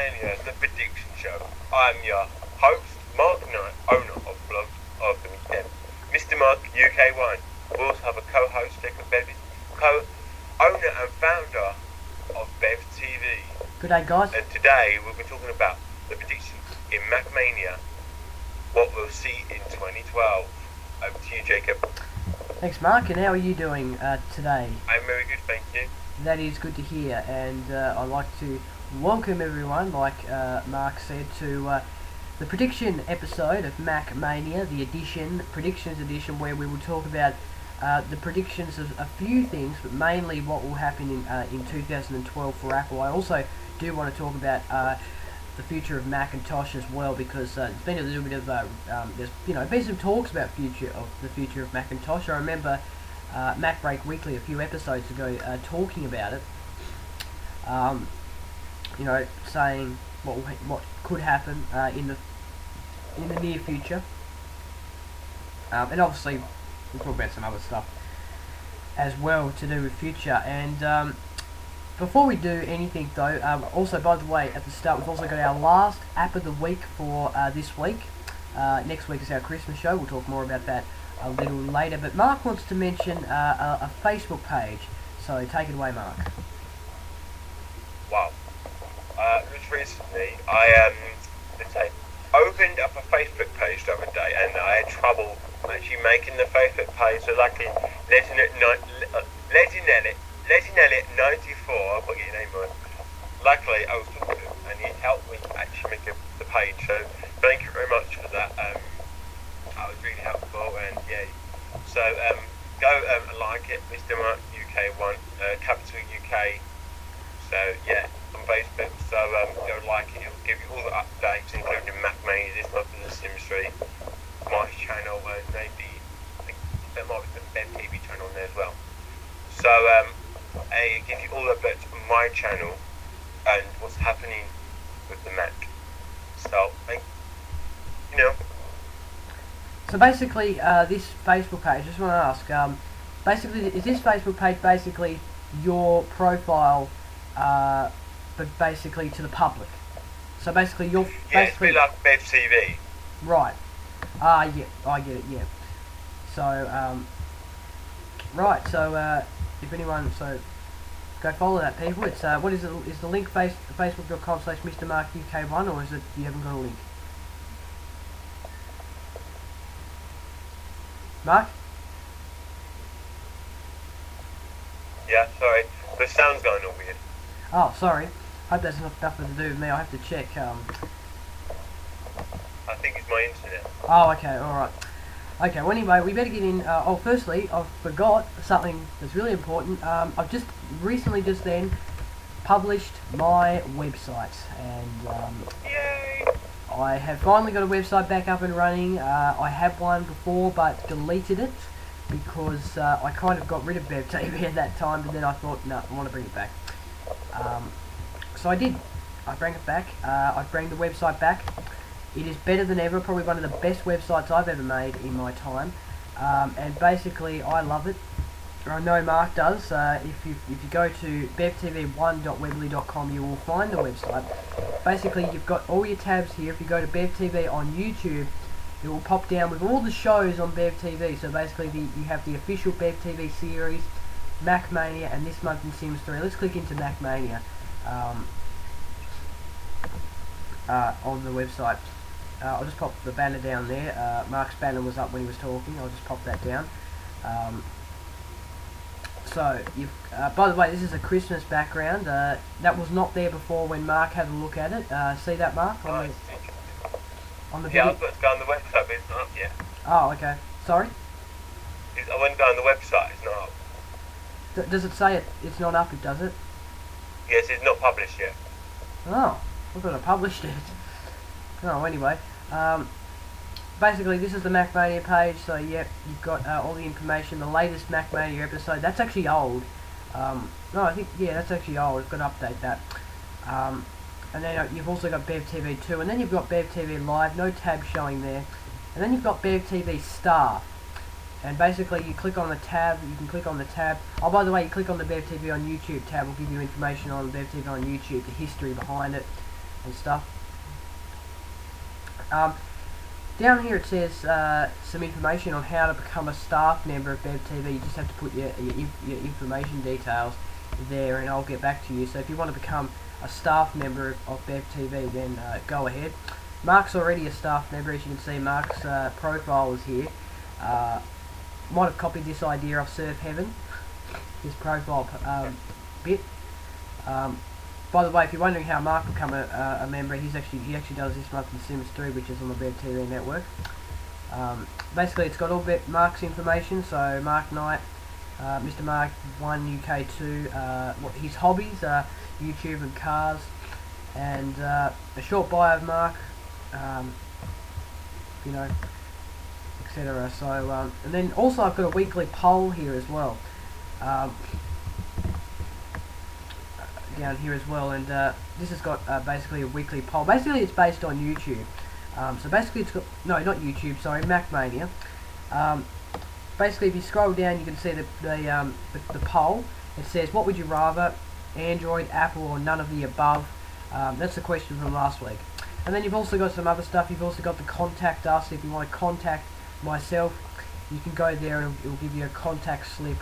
Mania, the prediction show. I'm your host, Mark Knight, owner of Blog of the Weekend. Mr. Mark, UK1. We also have a co-host, Jacob Bevis, co-owner and founder of Bev TV. Good day, guys. And today we'll be talking about the predictions in MacMania, what we'll see in 2012. Over to you, Jacob. Thanks, Mark. And how are you doing today? I'm very good, thank you. That is good to hear, and I'd like to welcome everyone, like Mark said, to the prediction episode of MacMania, the predictions edition, where we will talk about the predictions of a few things, but mainly what will happen in 2012 for Apple. I also do want to talk about the future of Macintosh as well, because it's been a little bit of there's been some talks about the future of Macintosh. I remember MacBreak Weekly a few episodes ago talking about it, saying what could happen in the near future, and obviously we'll talk about some other stuff as well to do with future. And before we do anything though, also by the way, at the start we've also got our last app of the week for this week. Next week is our Christmas show. We'll talk more about that a little later, but Mark wants to mention a Facebook page, so take it away, Mark. Wow. Just recently, I opened up a Facebook page the other day, and I had trouble actually making the Facebook page. So luckily, Legend Elliot 94, I'll put your name on. Luckily, I was talking to him, and he helped me actually make the page. So thank you very much for that. That was really helpful, and yeah. So go like it, Mr. Mark UK1, capital UK. So yeah, on Facebook. So go like it. It'll give you all the updates, including MacMania, this month in the Sims 3, my channel, and maybe I think there might be some Ben TV channel on there as well. So I give you all the updates on my channel and what's happening with the Mac. So So basically, this Facebook page, I just want to ask, basically, is this Facebook page basically your profile, but basically to the public? So basically, you're basically... it's a bit like Bev TV. Right. Yeah, I get it, yeah. So, right, so, if anyone, so, go follow that, people. It's, what is it, is the link facebook.com/MrMarkUK1, or is it, you haven't got a link? Mark? Yeah, sorry. The sound's going all weird. Oh, sorry. Hope that's nothing to do with me. I have to check. I think it's my internet. Oh, okay, alright. Okay, well anyway, we better get in. Firstly, I forgot something that's really important. I've just recently published my website, and Yay! I have finally got a website back up and running. I had one before but deleted it because I kind of got rid of Bev TV at that time, but then I thought, no, I want to bring it back. So I did. I bring it back. I bring the website back. It is better than ever, probably one of the best websites I've ever made in my time. And basically, I love it. I know Mark does. If you go to bevtv1.weebly.com, you will find the website. Basically, you've got all your tabs here. If you go to Bev TV on YouTube, it will pop down with all the shows on Bev TV. So basically, you have the official Bev TV series, MacMania, and this month in Sims 3. Let's click into MacMania on the website. I'll just pop the banner down there. Mark's banner was up when he was talking. I'll just pop that down. So, by the way, this is a Christmas background. That was not there before when Mark had a look at it. See that, Mark? On the Yeah, video? I was going to go on the website, but it's not up yet. Oh, okay. Sorry? I went to go on the website, it's not up. Does it say it's not up, does it? Yes, it's not published yet. Oh, I thought I published it. Oh, anyway. Basically, this is the MacMania page, so yep, you've got all the information, the latest MacMania episode. That's actually old. No, I think, yeah, that's actually old. I've got to update that. And then you've also got Bev TV 2, and then you've got Bev TV Live, no tab showing there. And then you've got Bev TV Star. And basically, you click on the tab, you can click on the tab. Oh, by the way, you click on the Bev TV on YouTube tab, will give you information on Bev TV on YouTube, the history behind it. and stuff. Down here it says some information on how to become a staff member of BevTV. You just have to put your information details there, and I'll get back to you. So if you want to become a staff member of BevTV, then go ahead. Mark's already a staff member. As you can see, Mark's profile is here. Might have copied this idea off Surf Heaven, his profile bit. By the way, if you're wondering how Mark become a member, he actually does this month in Sims 3, which is on the BevTV network. Basically, it's got all Mark's information. So Mark Knight, Mr. Mark 1 UK 2, his hobbies are YouTube and cars, and a short bio of Mark, you know, etc. So and then also I've got a weekly poll here as well. Down here as well, and this has got basically a weekly poll. Basically it's based on YouTube. So basically it's got, no, not YouTube, sorry, MacMania. Basically if you scroll down you can see the poll. It says, what would you rather, Android, Apple, or none of the above? That's the question from last week. And then you've also got some other stuff. You've also got the contact us. If you want to contact myself, you can go there and it'll give you a contact slip.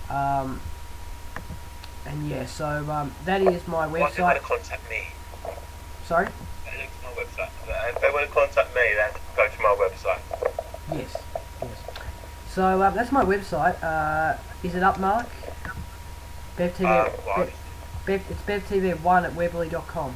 And yeah, so that is my website. If they want to contact me. Sorry? My website. If they want to contact me, they have to go to my website. Yes, yes. So that's my website. Is it up, Mark? BevTV. It's BevTV1 at Webley.com.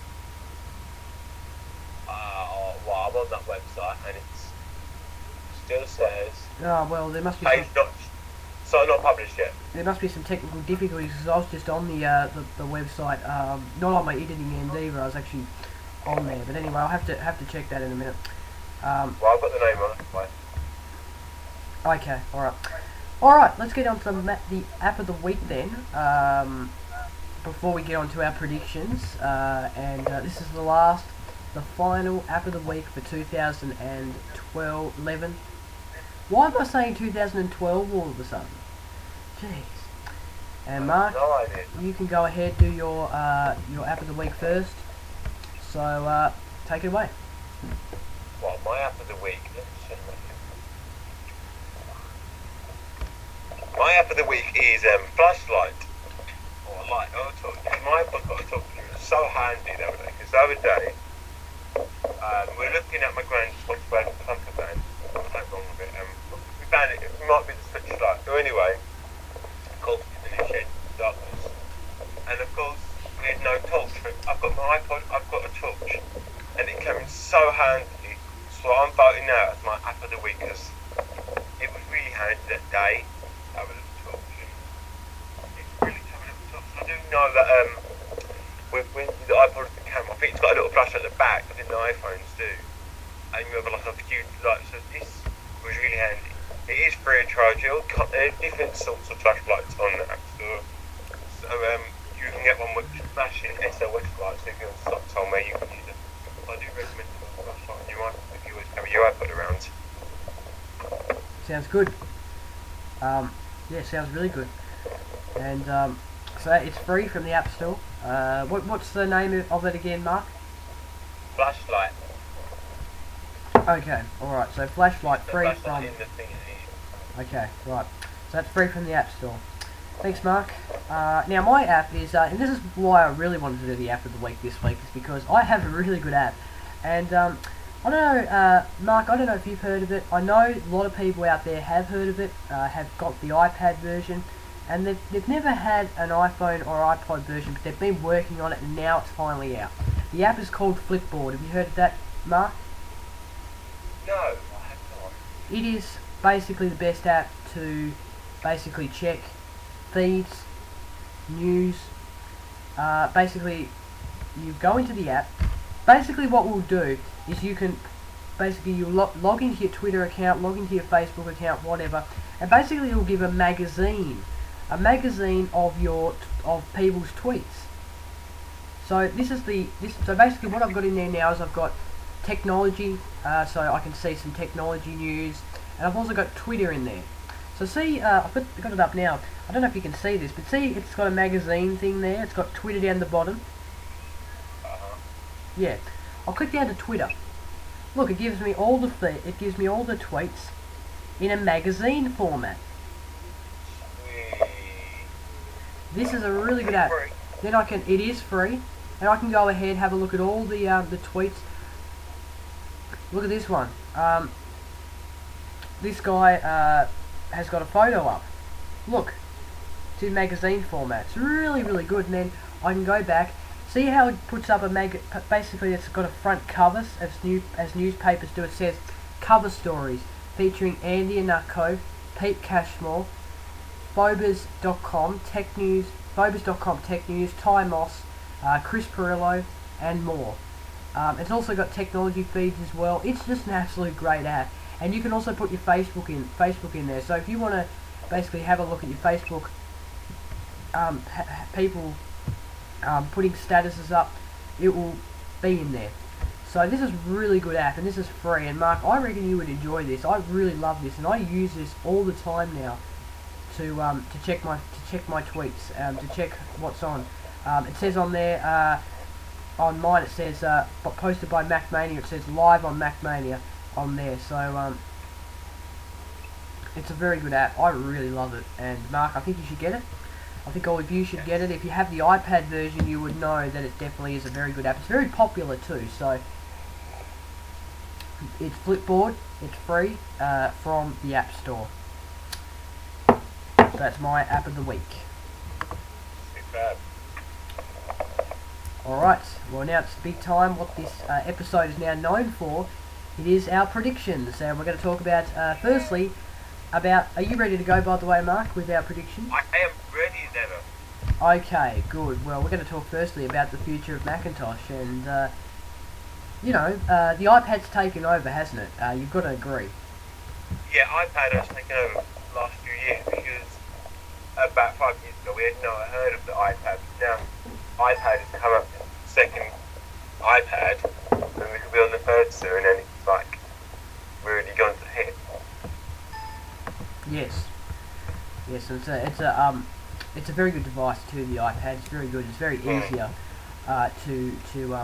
Well, I'm on that website and it still says. Oh well, there must be. Not published yet. There must be some technical difficulties because I was just on the website, not on my editing end either. I was actually on there, but anyway, I'll have to check that in a minute. Well, I've got the name on it. Right. Okay, all right. Let's get on to the app of the week then. Before we get on to our predictions, and this is the final app of the week for 2012. 11. Why am I saying 2012 all of a sudden? Jeez. And Mark, no idea. You can go ahead, do your app of the week first. So take it away. Well, my app of the week. My app of the week is Flashlight. Or Light. My app I've got to talk to you. It's so handy the other day. Because the other day, we're looking at my grand's Volkswagen camper van. I'm not wrong with it. We found it might be the switch light. So anyway, called in the shed darkness. And of course, there's no torch. I've got my iPod, I've got a torch. And it came in so handy. So I'm voting now as my app of the week because it was really handy that day. Have a little torch. It's really have a little torch. I do know that with the iPod with the camera, I think it's got a little flash at the back. I think the iPhones do. And you have like a few lights. So this was really handy. It is free of charge. There's different sorts of flashlights on the app store. So you can get one with flashing SOS lights. So if you're on somewhere, you can use it. I do recommend a flashlight on your iPod if you always carry your iPod around. Sounds good. Yeah, sounds really good. And so it's free from the App Store. What's the name of it again, Mark? Flashlight. Okay, alright, so Flashlight free from... In the thing. Okay, right. So that's free from the App Store. Thanks, Mark. Now my app is, and this is why I really wanted to do the app of the week this week, is because I have a really good app. And I don't know, Mark, I don't know if you've heard of it. I know a lot of people out there have heard of it, have got the iPad version, and they've never had an iPhone or iPod version, but they've been working on it and now it's finally out. The app is called Flipboard. Have you heard of that, Mark? No, I have not. It is basically the best app to basically check feeds, news. Basically, you go into the app. Basically, what we'll do is you can you log into your Twitter account, log into your Facebook account, whatever, and basically it'll give a magazine of people's tweets. So so basically what I've got in there now is I've got technology, so I can see some technology news, and I've also got Twitter in there. So see, I've got it up now. I don't know if you can see this, but see it's got a magazine thing there. It's got Twitter down the bottom. Yeah. I'll click down to Twitter. Look, it gives me all the tweets in a magazine format. This is a really good app. Then it is free, and I can go ahead, have a look at all the tweets. Look at this one. This guy has got a photo up. Look, it's in magazine format. It's really, really good. And then I can go back. See how it puts up basically it's got a front cover as newspapers do. It says cover stories featuring Andy Ihnatko, Pete Cashmore, Phobos.com Tech News, Ty Moss, Chris Pirillo, and more. It's also got technology feeds as well. It's just an absolute great app, and you can also put your Facebook in there. So if you want to basically have a look at your Facebook, people putting statuses up, it will be in there. So this is a really good app, and this is free. And Mark, I reckon you would enjoy this. I really love this, and I use this all the time now to check my tweets, to check what's on. It says on there, on mine it says posted by MacMania. It says live on MacMania on there. So it's a very good app. I really love it, and Mark, I think you should get it. I think all of you should get it. If you have the iPad version, you would know that it definitely is a very good app. It's very popular too, so it's Flipboard. It's free from the App Store. So that's my app of the week. Superb. Alright, well now it's big time. What this episode is now known for, it is our predictions. And we're going to talk about, firstly, are you ready to go, by the way, Mark, with our predictions? I am ready as ever. Okay, good. Well, we're going to talk firstly about the future of Macintosh, and, the iPad's taken over, hasn't it? You've got to agree. Yeah, iPad has taken over the last few years, because about 5 years ago we had not heard of the iPad. Now, iPad has come up second iPad, and we could be on the third soon, and it's like, we're already gone to hit. Yes, it's a very good device too. The iPad, it's very good. It's very easier to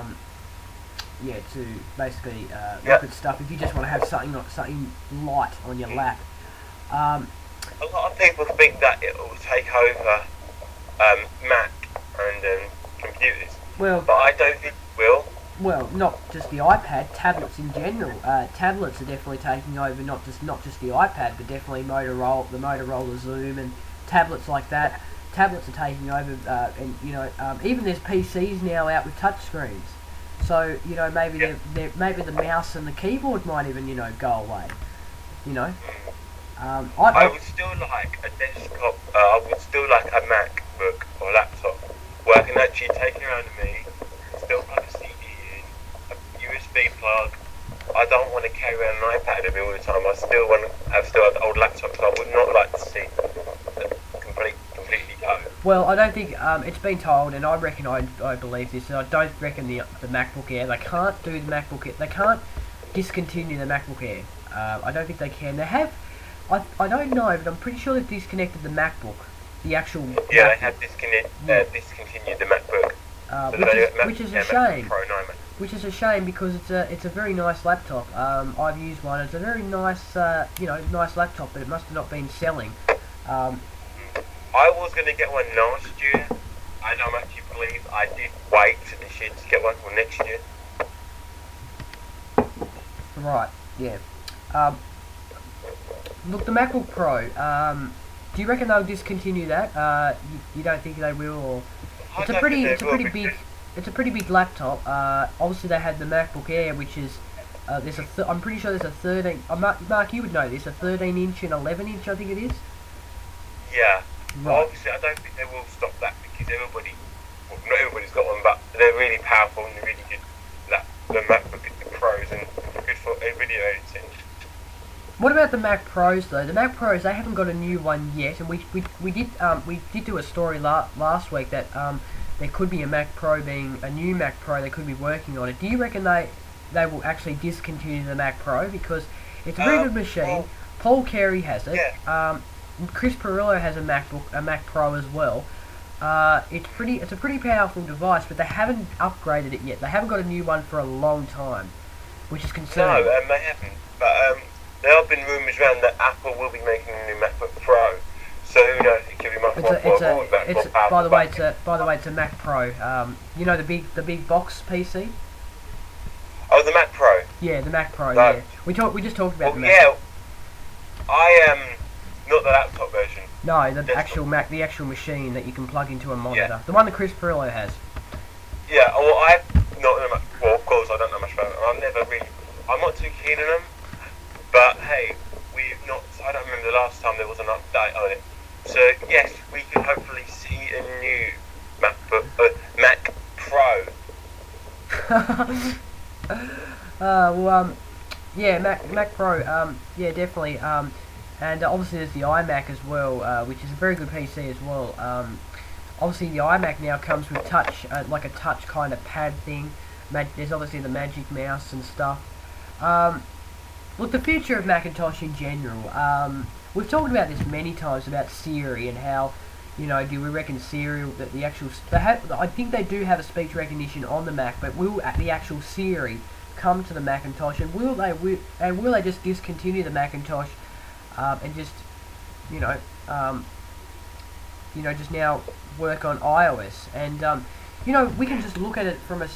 basically look at stuff if you just want to have something light on your lap. A lot of people think that it will take over Mac and computers, well, but I don't think it will. Well, not just the iPad, tablets in general. Tablets are definitely taking over not just the iPad, but definitely the Motorola Zoom and tablets like that. Tablets are taking over, and even there's PCs now out with touchscreens. So maybe the mouse and the keyboard might even go away. I would still like a desktop. I would still like a MacBook or laptop where I can actually take it around with me, still plug a CD in, a USB plug. I don't want to carry around an iPad with me all the time. I still have the old laptop, so I would not like to see it completely go. Well, I don't think it's been told, and I reckon I believe this. I don't reckon the MacBook Air. They can't do the MacBook Air. They can't discontinue the MacBook Air. I don't think they can. They have. I don't know, but I'm pretty sure they've disconnected the MacBook. The actual. Yeah, they have discontinued the MacBook. Which is a shame. Which is a shame because it's a very nice laptop. I've used one. It's a very nice nice laptop, but it must have not been selling. I was going to get one last year, and I'm actually pleased I did wait this year to get one for next year. Right. Yeah. Look, the MacBook Pro. Do you reckon they'll discontinue that? You don't think they will? Or it's a pretty big laptop. Obviously, they had the MacBook Air, which is I'm pretty sure there's a 13. Mark, you would know this. A 13-inch and 11-inch, I think it is. Yeah. Right. Well, obviously, I don't think they will stop that because not everybody's got one, but they're really powerful and they're really good. The MacBook Pros and good for video editing. What about the Mac Pros though? The Mac Pros, they haven't got a new one yet, and we did do a story last week that there could be a Mac Pro being a new Mac Pro. They could be working on it. Do you reckon they will actually discontinue the Mac Pro because it's a very good machine? Well, Paul Carey has it. Yeah. Chris Pirillo has a Mac Pro as well. It's a pretty powerful device, but they haven't upgraded it yet. They haven't got a new one for a long time, which is No, concerning. they haven't. But there have been rumours around that Apple will be making a new MacBook Pro. So who knows? It could be much more affordable, much more powerful. By the way, it's a Mac Pro. You know the big box PC. Oh, the Mac Pro. Yeah, the Mac Pro. No. Yeah, we just talked about Well, the Mac. yeah, I am not the laptop version. No, the Desktop. actual Mac, the actual machine that you can plug into a monitor. Yeah. The one that Chris Perillo has. Yeah, well, I not know much. Well, of course, I don't know much about them. I'm not too keen on them. But hey, we've not. I don't remember the last time there was an update on it. So yes, we can hopefully see a new Mac Pro. Yeah, Mac Pro. Yeah, definitely. And obviously there's the iMac as well, which is a very good PC as well. Obviously the iMac now comes with touch, like a touch kind of pad thing. There's obviously the Magic Mouse and stuff. Look, the future of Macintosh in general. We've talked about this many times about Siri and how, you know, do we reckon Siri that the actual I think they do have a speech recognition on the Mac, but will the actual Siri come to the Macintosh, and will they just discontinue the Macintosh and just you know just now work on iOS? And you know, we can just look at it from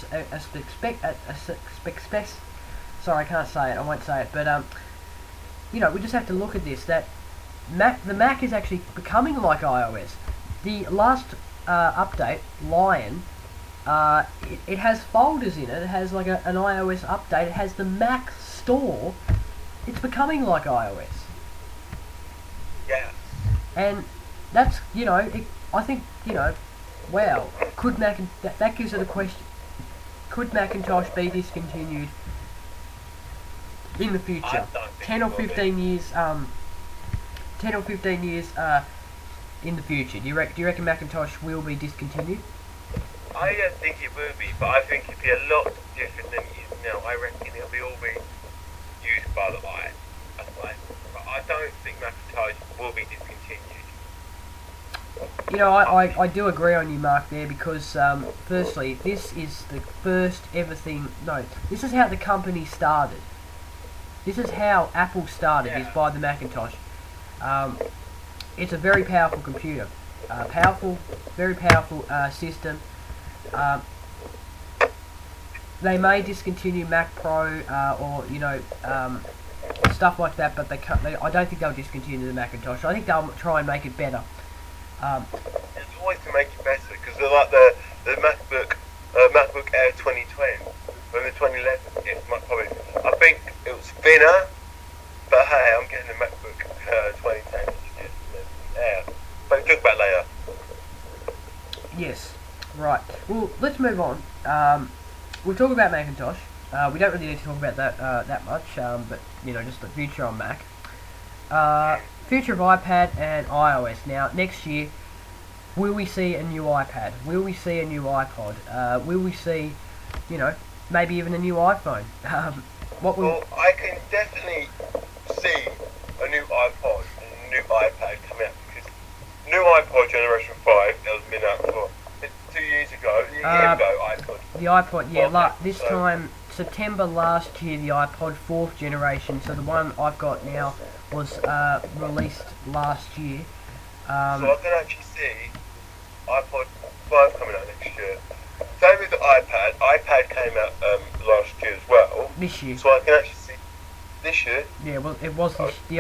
sorry, I can't say it, I won't say it, but you know, we just have to look at this, that the Mac is actually becoming like iOS. The last update, Lion, it has folders in it. It has like an iOS update. It has the Mac Store. It's becoming like iOS. Yeah. And that's, you know, I think, you know, wow. Could that gives it a question. Could Macintosh be discontinued in the future? 10 or 15 years. 10 or 15 years. In the future, do you reckon Macintosh will be discontinued? I don't think it will be, but I think it'll be a lot different than it is now. I reckon it'll all be used by the eye. That's why. But I don't think Macintosh will be discontinued. You know, I do agree on you, Mark, there, because firstly, this is the first ever thing. No, this is how the company started. This is how Apple started. Yeah. Is by the Macintosh. It's a very powerful computer, very powerful system. They may discontinue Mac Pro or you know stuff like that, but I don't think they'll discontinue the Macintosh. I think they'll try and make it better. It's always to make it better, because they're like the MacBook Air 2020 and the 2011. It might probably. I think it was thinner, but hey, I'm getting the MacBook 2010. Yeah, but we'll talk about later. Yes, right. Well, let's move on. We'll talk about Macintosh. We don't really need to talk about that much, but you know, just the future on Mac. Future of iPad and iOS. Now, next year, will we see a new iPad? Will we see a new iPod? Will we see, you know, maybe even a new iPhone? Well, I can definitely see a new iPod and a new iPad coming out, because new iPod Generation 5 has been out for 2 years ago, a year ago, iPod. The iPod, yeah, Okay, this time, September last year, the iPod 4th generation, so the one I've got now was released last year. So I can actually see iPod 5 coming out next year. Same with the iPad. iPad came out last year as well. This year. So I can actually see this year. Yeah, well, it was the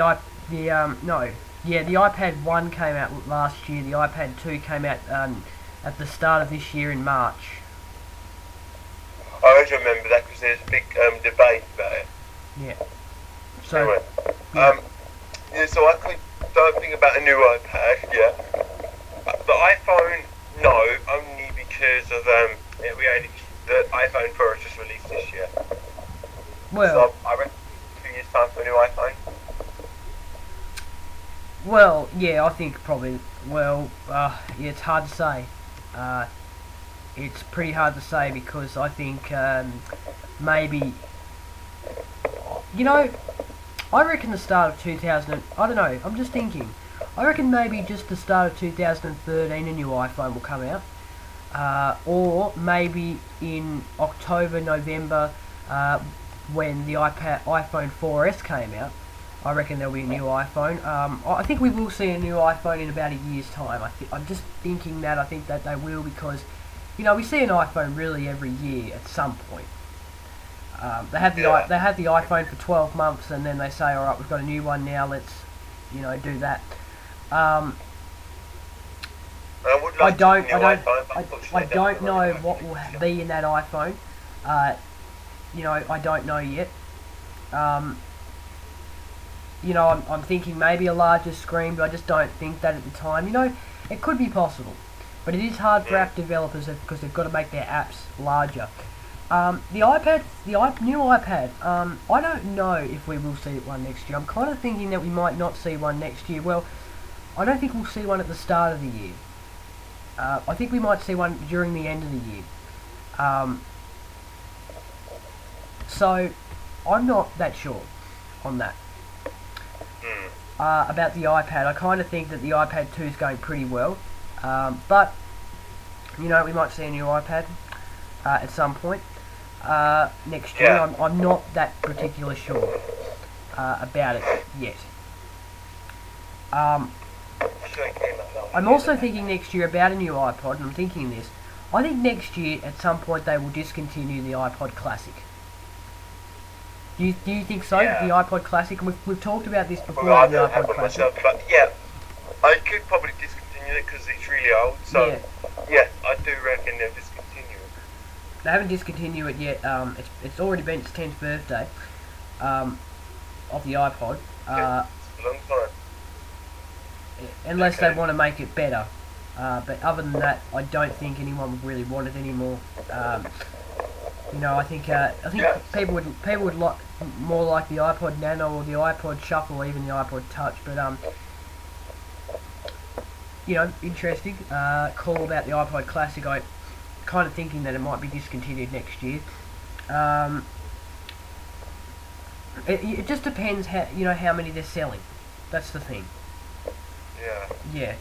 iPad 1 came out last year. The iPad 2 came out at the start of this year in March. I always remember that because there's a big debate about it. Yeah. So. Anyway, Yeah. so I could don't think about a new iPad. Yeah. The iPhone, no, only because of the iPhone 4 was just released this year. Well. So I reckon 2 years time for a new iPhone. Well, yeah, I think probably. Well, yeah, it's hard to say. It's pretty hard to say because I think maybe, you know, I reckon the start of 2000. I don't know. I'm just thinking. I reckon maybe just the start of 2013 a new iPhone will come out. Or maybe in October, November, when the iPhone 4S came out. I reckon there'll be a new iPhone. I think we will see a new iPhone in about a year's time. I'm just thinking that. I think that they will, because, you know, we see an iPhone really every year at some point. They have the iPhone for 12 months, and then they say, all right, we've got a new one now. Let's, you know, do that. I don't know what will be in that iPhone. You know, I don't know yet. You know, I'm thinking maybe a larger screen, but I just don't think that at the time. You know, it could be possible, but it is hard for app developers because they've got to make their apps larger. The new iPad, I don't know if we will see one next year. I'm kind of thinking that we might not see one next year. Well, I don't think we'll see one at the start of the year. I think we might see one during the end of the year. So, I'm not that sure on that. About the iPad, I kind of think that the iPad 2 is going pretty well. But, you know, we might see a new iPad at some point next year. I'm not that particularly sure about it yet. I'm also thinking next year about a new iPod, and I'm thinking this. I think next year, at some point, they will discontinue the iPod Classic. Do you think so? Yeah. The iPod Classic? We've talked about this before. Well, I the don't iPod have one Classic. myself, but yeah, I could probably discontinue it because it's really old. So yeah, I do reckon they'll discontinue it. They haven't discontinued it yet. It's already been its 10th birthday of the iPod. It's a long time. Unless they want to make it better. But other than that, I don't think anyone would really want it anymore. You know, I think people would like more like the iPod Nano or the iPod Shuffle, or even the iPod Touch. But you know, interesting call about the iPod Classic. I kind of thinking that it might be discontinued next year. It just depends how many they're selling. That's the thing. Yeah.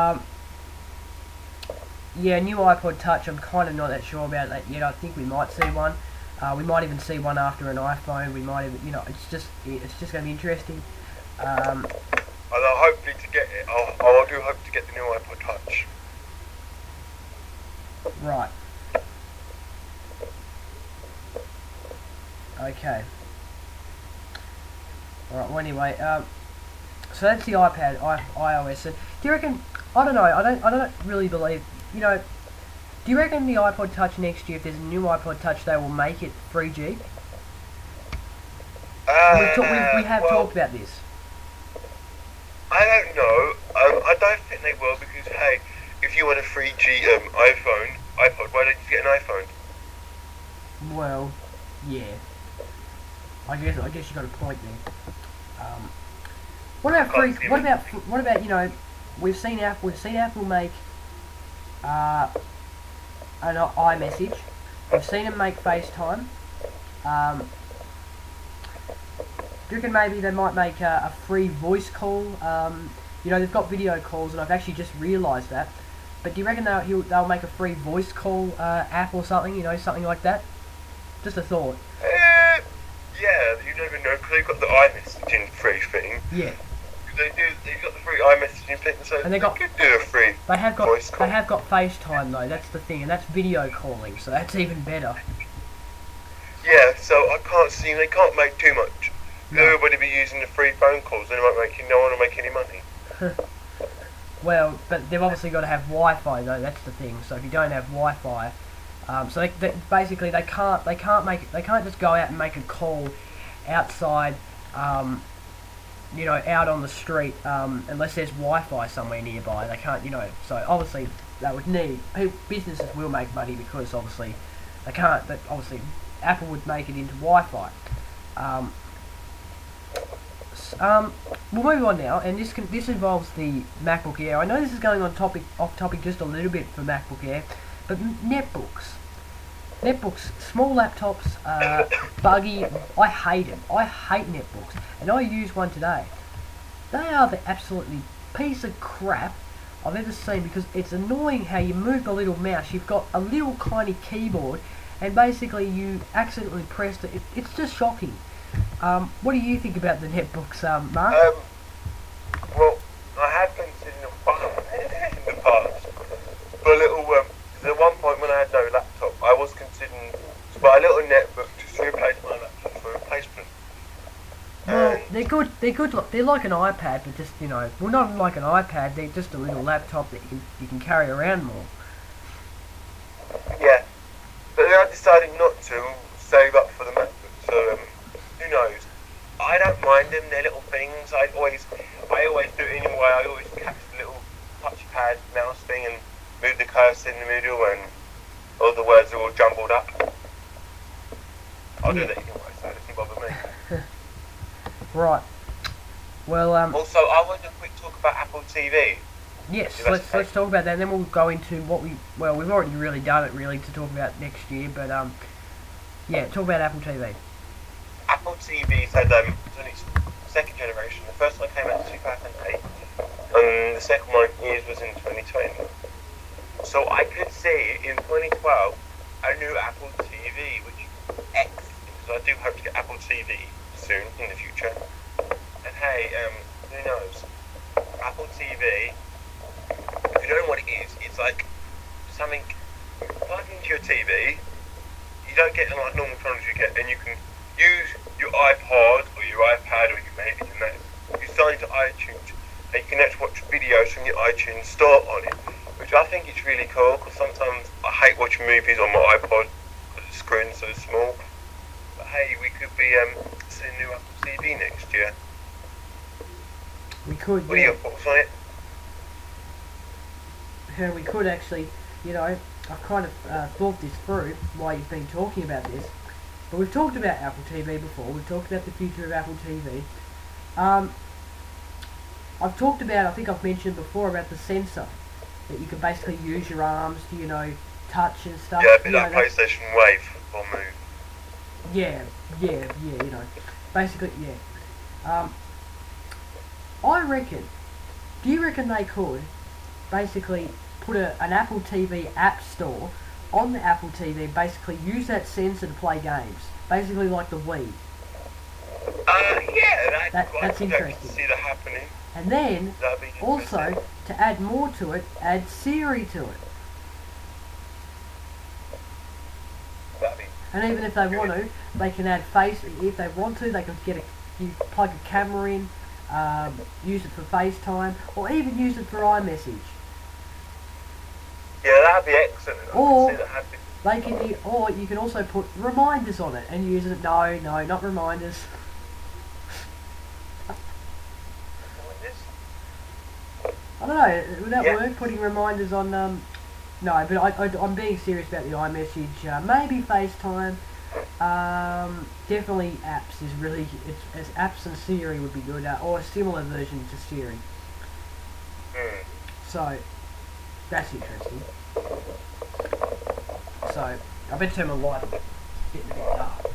Yeah, new iPod Touch, I'm kind of not that sure about that yet. I think we might see one. We might even see one after an iPhone. We might even, it's just going to be interesting. And I'll hopefully to get it. I do hope to get the new iPod Touch. Right. Okay. Alright, well anyway, so that's the iPad, iOS. So do you reckon, I don't know, I don't really believe, do you reckon the iPod Touch next year, if there's a new iPod Touch, they will make it 3G? We have talked about this. I don't know. I don't think they will because, hey, if you want a 3G iPod, why don't you get an iPhone? Well, yeah. I guess you got a point there. What about we've seen Apple make an iMessage. We've seen them make FaceTime. Do you reckon maybe they might make a free voice call? They've got video calls, and I've actually just realised that. But do you reckon they'll make a free voice call app or something? Something like that. Just a thought. Yeah, you never know because they've got the iMessaging free thing. Yeah. They've got the free iMessaging thing, so they could do a free voice call. They have got FaceTime though. That's the thing, and that's video calling, so that's even better. Yeah, so I can't see they can't make too much. No. Everybody be using the free phone calls, and no one will make any money. Well, but they've obviously got to have Wi-Fi though. That's the thing. So if you don't have Wi-Fi, so basically they can't just go out and make a call outside, out on the street, unless there's Wi-Fi somewhere nearby. They can't, So obviously they would need businesses will make money because obviously they can't. But obviously Apple would make it into Wi-Fi. We'll move on now, and this involves the MacBook Air. I know this is going off topic just a little bit for MacBook Air, but netbooks, small laptops, buggy. I hate them. I hate netbooks, and I use one today. They are the absolutely piece of crap I've ever seen, because it's annoying how you move the little mouse. You've got a little tiny keyboard, and basically you accidentally pressed it. It's just shocking. What do you think about the netbooks, Mark? Well, I had considered in the past for a little. At one point when I had no laptop, I was considering to buy a little netbook to replace my laptop for replacement. Well, they're good. They're good. They're like an iPad, but just, well, not like an iPad. They're just a little laptop that you can carry around more. Yeah, but then I decided not to save up for the MacBook. So who knows? I don't mind them. They're little things. I always do it anyway. I always catch the little touchpad mouse thing and move the cursor in the middle, and all the words are all jumbled up. I'll do that anyway, so it doesn't bother me. Right. Well, Also, I want to quick talk about Apple TV. Yes, let's talk about that, and then we'll go into what we've already really done it really to talk about next year, but yeah, talk about Apple TV. Apple TV said it's on its second generation. The first one came out in 2008, and the second one was in 2020. So I could see in 2012 a new Apple TV, which is excellent, because I do hope to get Apple TV soon in the future. And hey, who knows? Apple TV, if you don't know what it is, it's like something plug into your TV. You don't get like normal phones you get, and you can use your iPod or your iPad or your maybe your Mac. You sign into iTunes, and you can actually watch videos from your iTunes store on it, which I think is really cool, because sometimes I hate watching movies on my iPod because the screen's so small. But hey, we could be seeing new Apple TV next year. We could. What are your thoughts on it? Yeah, we could actually. I've kind of thought this through while you've been talking about this. But we've talked about Apple TV before. We've talked about the future of Apple TV. I've talked about, I think I've mentioned before, about the sensor, that you can basically use your arms to, touch and stuff. Yeah, a bit like PlayStation Wave or Move. Yeah, basically, yeah. I reckon, do you reckon they could basically put an Apple TV app store on the Apple TV, basically use that sensor to play games, basically like the Wii? Yeah, that's interesting. I can see that happening. And then, also, to add more to it, add Siri to it. And even if they want to, they can add face. If they want to, they can you plug a camera in, use it for FaceTime, or even use it for iMessage. Yeah, that'd be excellent. Or or you can also put reminders on it and use it. No, not reminders. I don't know. Would that work? Putting reminders on. No, but I'm being serious about the iMessage. Maybe FaceTime. Definitely apps is really. It's apps and Siri would be good, or a similar version to Siri. So that's interesting. So I better turn my light on. It's getting a bit dark.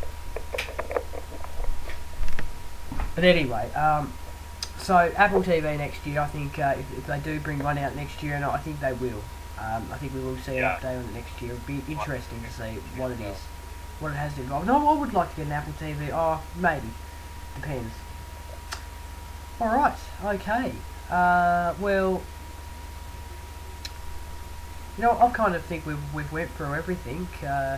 But anyway, so Apple TV next year. I think if they do bring one out next year, and I think they will. I think we will see an update on it next year. It'll be interesting to see what it is, what it has to involve. No, I would like to get an Apple TV. Oh, maybe. Depends. Alright, okay. Well, I kind of think we've went through everything. Do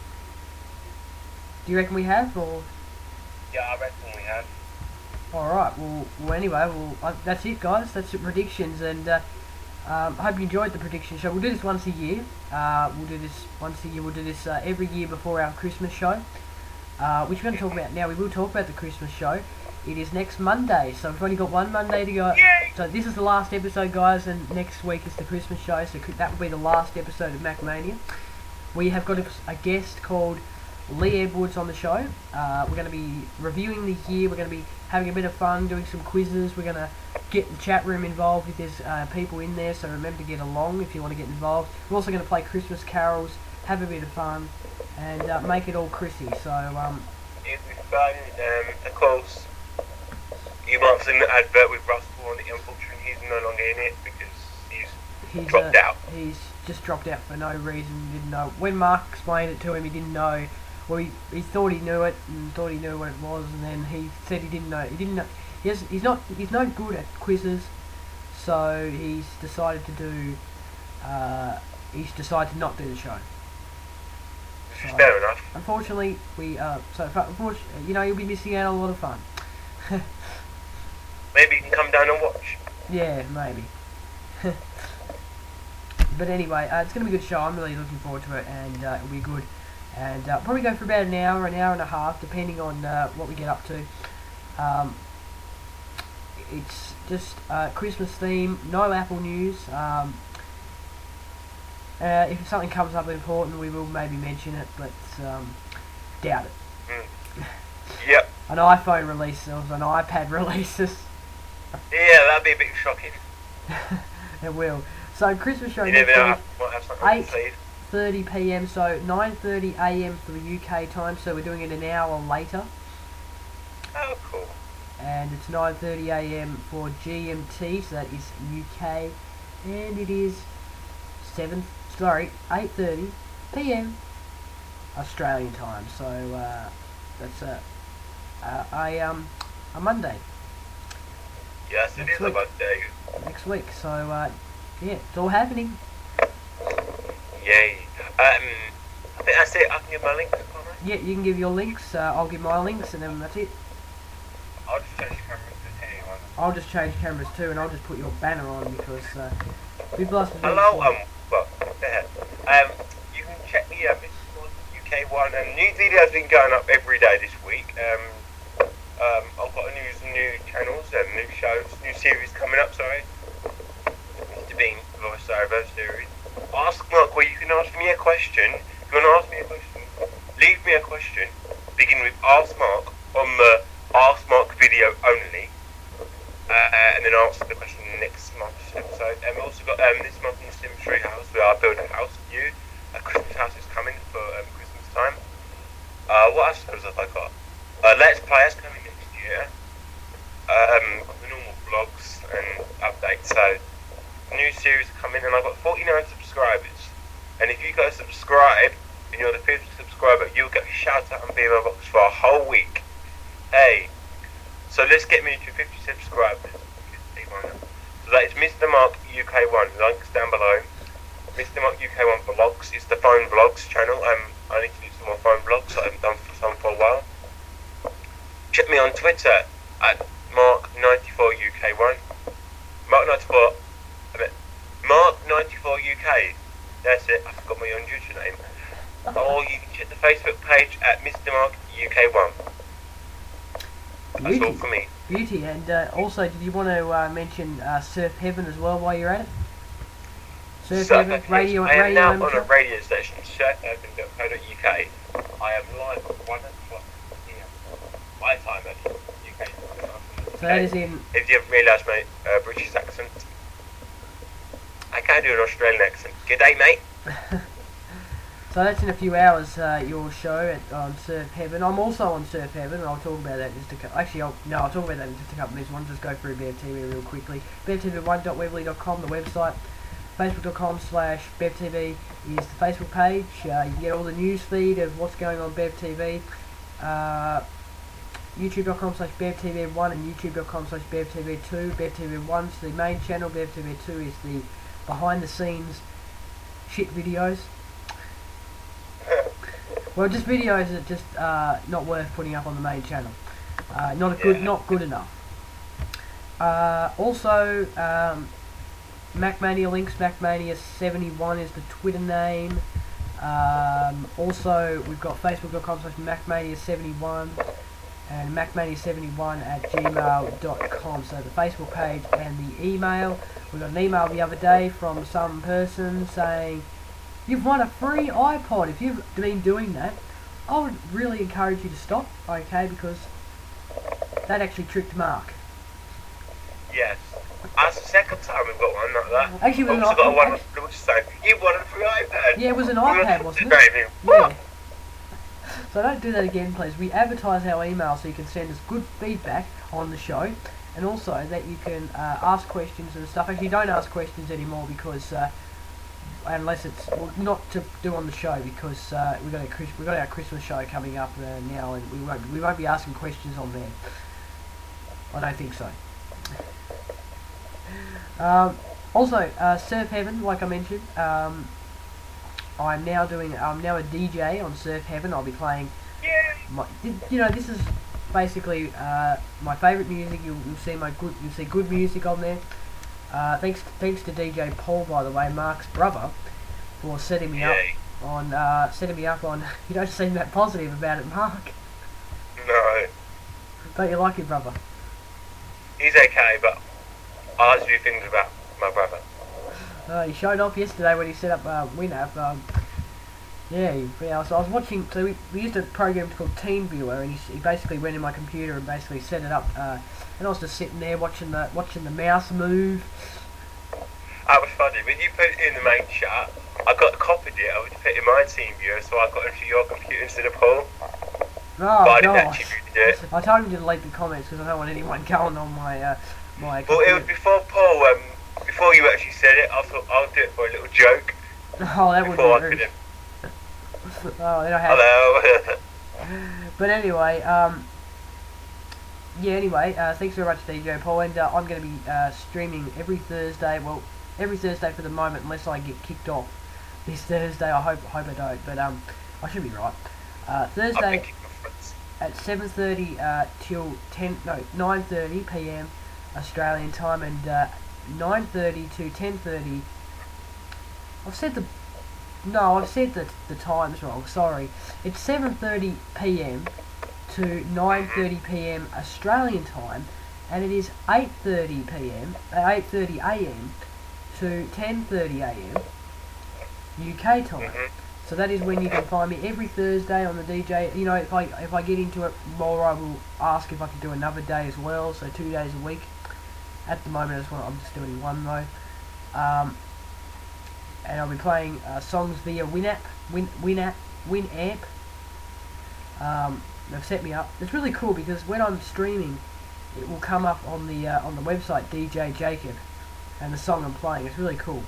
you reckon we have, or? Yeah, I reckon we have. Alright, well anyway, that's it, guys. That's the predictions, and I hope you enjoyed the prediction show. We'll do this once a year. We'll do this once a year. We'll do this every year before our Christmas show, which we're going to talk about now. We will talk about the Christmas show. It is next Monday, so we've only got one Monday to go. Yay! So this is the last episode, guys, and next week is the Christmas show, so that will be the last episode of MacMania. We have got a guest called Lee Edwards on the show. We're going to be reviewing the year. We're going to be having a bit of fun, doing some quizzes. We're going to get the chat room involved if there's people in there, so remember to get along if you want to get involved. We're also going to play Christmas carols, have a bit of fun, and make it all Chrissy. So it'll be fun. Of course, you might have seen the advert with Russell on it. Unfortunately, he's no longer in it because He's dropped out. He's just dropped out for no reason. Didn't know. When Mark explained it to him, he didn't know. Well, he thought he knew it and thought he knew what it was, and then he said he didn't know. He didn't know. He's no good at quizzes, so he's decided to do. He's decided to not do the show. So, Fair enough. Unfortunately, you'll be missing out on a lot of fun. Maybe you can come down and watch. Yeah, maybe. But anyway, it's going to be a good show. I'm really looking forward to it, and it'll be good. And probably go for about an hour and a half, depending on what we get up to. It's just Christmas theme, no Apple news. If something comes up important, we will maybe mention it, but doubt it. Yep. An iPhone release or an iPad releases. Yeah, that'd be a bit shocking. It will. So Christmas show You next never know, week, might have something on the sleeve. 8:30 PM, so 9:30 AM for the UK time, so we're doing it an hour later. Oh, cool. And it's 9:30 AM for GMT, so that is UK, and it is 8:30 PM Australian time. So that's a Monday. Yes, it is a Monday. Next week. So yeah, it's all happening. Yay. I think that's it. I can give my links, can't I? Yeah, you can give your links. I'll give my links, and then that's it. I'll just change cameras to anyone. I'll just change cameras too, and I'll just put your banner on because we've lost. Hello, well, there. You can check the UK one, and new videos been going up every day this week. I've got new channels, new shows, new series coming up. Sorry, Mr. Bean voiceover series. Ask Mark, where you can ask me a question. If you want to ask me a question, leave me a question. Begin with Ask Mark on the Ask Mark video only, and then answer the question next month's episode. And we've also got this month in the Sims Treehouse, we are building a house for you. A Christmas house is coming for Christmas time. What else have I got? Let's Play is coming next year. The normal vlogs and updates. So new series are coming, and I've got 49 subscribers. And if you go subscribe, and you're the 50th subscriber, you'll get a shout out and be in my box for a whole week. Hey, so let's get me to 50 subscribers. So that is Mr. Mark UK1. Links down below. Mr. Mark UK1 vlogs. It's the phone vlogs channel. I need to do some more phone vlogs. I haven't done some for a while. Check me on Twitter at Mark94UK1. Mark94. Mark94UK. That's it. I forgot my own username. Or you can check the Facebook page at Mr. Mark UK1. That's all for me. Beauty, and also, did you want to mention Surf Heaven as well while you're at it? Surf Heaven, radio I am now amateur? on a radio station, surfheaven.co.uk. I am live at 1 o'clock PM. My time at UK. So that is in... If you haven't realised, mate, British accent. I can't do an Australian accent. G'day, mate. So that's in a few hours, your show on Surf Heaven. I'm also on Surf Heaven, and I'll talk about that in just a couple... Actually, I'll talk about that in just a couple of minutes. I'll just go through BevTV real quickly. BevTV1.weebly.com, the website. Facebook.com/BevTV is the Facebook page. You can get all the news feed of what's going on BevTV. YouTube.com/BevTV1 and YouTube.com/BevTV2. BevTV1's the main channel. BevTV2 is the behind the scenes shit videos. Well, just videos that just not worth putting up on the main channel. Not good enough. Also, MacMania links. MacMania71 is the Twitter name. Also, we've got Facebook.com/MacMania71 and MacMania71@gmail.com. So the Facebook page and the email. We got an email the other day from some person saying, "You've won a free iPod." If you've been doing that, I would really encourage you to stop, okay, because that actually tricked Mark. Yes. That's the second time we've got one like that. Actually, it was also got one which saying, you won a free iPad. Yeah, it was an iPad, wasn't it? Yeah. So don't do that again, please. We advertise our email so you can send us good feedback on the show. and also that you can ask questions and stuff. Actually, don't ask questions anymore because unless it's not to do on the show, because we got our Christmas show coming up now, and we won't be asking questions on there. I don't think so. Also, Surf Heaven, like I mentioned, I'm now a DJ on Surf Heaven. I'll be playing. This is basically my favourite music. You'll see good music on there. Thanks to DJ Paul, by the way, Mark's brother, for setting me up on. You don't seem that positive about it, Mark. No. Don't you like your brother? He's okay, but I like to do things about my brother. He showed off yesterday when he set up WinApp. So I was watching. So we used a program called TeamViewer, and he basically went in my computer and basically set it up. And I was just sitting there watching the mouse move. That was funny. When you put it in the main chat, I copied it. I would put it in my TeamViewer, so I got into your computer instead of Paul. Oh, but I didn't actually do it. I told him to delete the comments because I don't want anyone going on my my. Well, it was before Paul. Before you actually said it, I thought I'll do it for a little joke. Oh, that would be rude. Oh, they don't have. Hello. But anyway, thanks very much, DJ Paul, and I'm going to be streaming every Thursday. Well, every Thursday for the moment, unless I get kicked off this Thursday. I hope I don't, but I should be right. Thursday at 7:30 till 9:30 p.m. Australian time, and 9:30 to 10:30. I've said the times wrong. Sorry. It's 7:30 p.m. to 9:30 p.m. Australian time, and it is 8:30 p.m. 8:30 a.m. to 10:30 a.m. UK time. So that is when you can find me every Thursday on the DJ. You know, if I get into it more, I will ask if I can do another day as well. So 2 days a week. At the moment, I'm just doing one though. And I'll be playing songs via Winamp. They've set me up. It's really cool because when I'm streaming, it will come up on the website DJ Jacob, and the song I'm playing. It's really cool.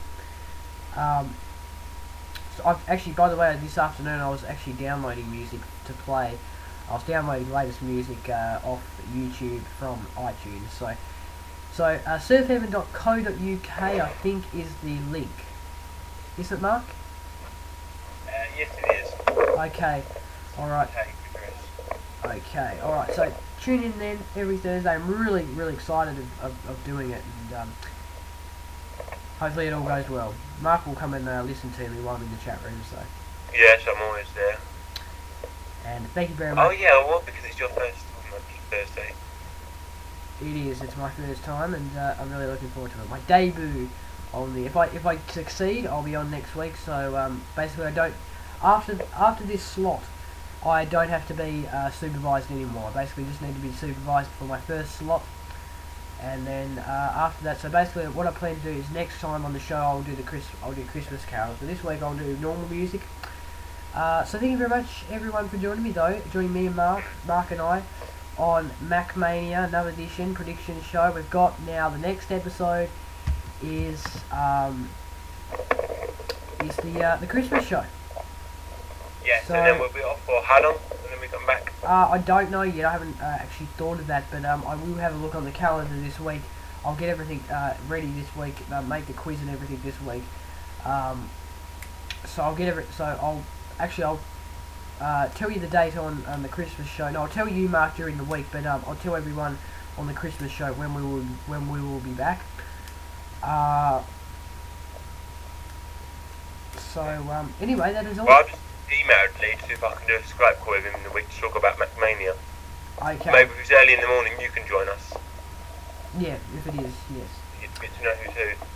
So I've actually, by the way, this afternoon I was actually downloading music to play. I was downloading latest music off YouTube from iTunes. So surfheaven.co.uk I think is the link. Is it, Mark? Yes, it is. Okay. Alright. Okay. Alright. So tune in then every Thursday. I'm really, really excited of doing it, and hopefully it all goes well. Mark will come and listen to me while I'm in the chat room. So. Yes, I'm always there. And thank you very much. Oh yeah, well, because it's your first Thursday. It is. It's my first time, and I'm really looking forward to it. My debut on the. If I succeed, I'll be on next week. So basically, I don't. After this slot, I don't have to be supervised anymore. I basically just need to be supervised for my first slot, and then after that. So basically, what I plan to do is next time on the show, I'll do Christmas carols. But this week, I'll do normal music. So thank you very much, everyone, for joining me joining me and Mark and I on MacMania, another edition prediction show. We've got now the next episode is the Christmas show. Yes, so, and then we'll be off for how long, and then we come back? I don't know yet. I haven't actually thought of that, but I will have a look on the calendar this week. I'll get everything ready this week, make the quiz and everything this week. So I'll get I'll tell you the date on the Christmas show. No, I'll tell you, Mark, during the week, but I'll tell everyone on the Christmas show when we will be back. Anyway, that is all. Well, I've just emailed Lee to see if I can do a Skype call with him in the week to talk about MacMania. Okay. Maybe if it's early in the morning, you can join us. Yeah, if it is, yes. It's good to know who's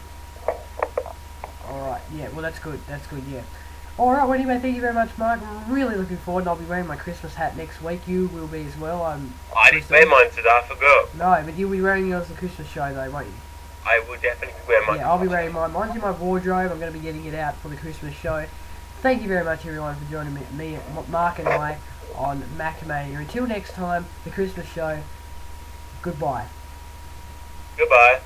who. Alright, yeah, well that's good, yeah. Alright, well anyway, thank you very much, Mark. I'm really looking forward, and I'll be wearing my Christmas hat next week. You will be as well. I didn't wear mine today, I forgot. No, but you'll be wearing yours at the Christmas show though, won't you? I will definitely be wearing mine. Yeah, I'll be wearing mine. Mine's in my wardrobe. I'm going to be getting it out for the Christmas show. Thank you very much, everyone, for joining me Mark and I, on MacMania. Until next time, the Christmas show, goodbye. Goodbye.